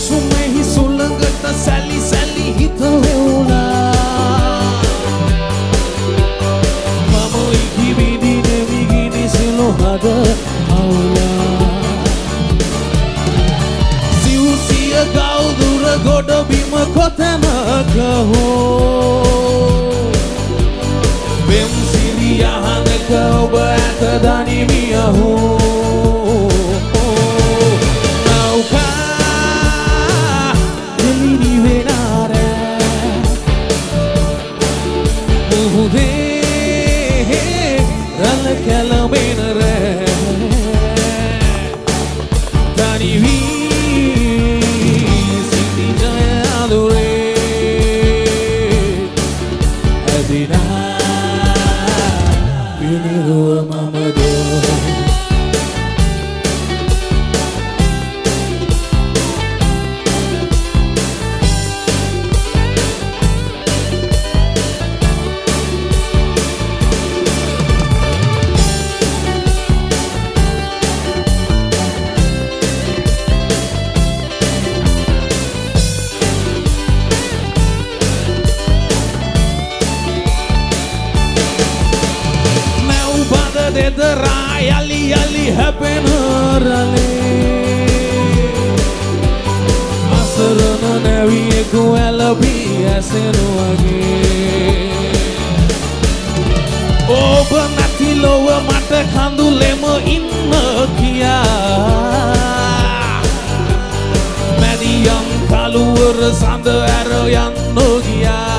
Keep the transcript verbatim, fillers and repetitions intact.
සුමෙහි සුළඟට සැලි සැලි හිත වෙවුණා මම ඉකි විදින විගිනි සිලු හද අවුලා සිව්සිය ගෞදුර ගොඩ බිම කොතැනක හෝ පෙම් සිරි යහනක ඔබ ඇත දනිමිය හෝ නෞකා දෙලිනි වෙනාර මුහුදේ රළ කැලඹෙන රෑ දනිවී සිටි ජය අඳුරේ ඇදිනා පිනිරුව මමද දෙදරා යලි යලි හැපෙන රලේ අසරණ නැවියෙකු ඇලපී ඇසෙන වගේ ඔබ නැති ලොව මට කඳුලෙම ඉන්න කියා මැදියම් කළුවර සඳ ඇර යන්න ගියා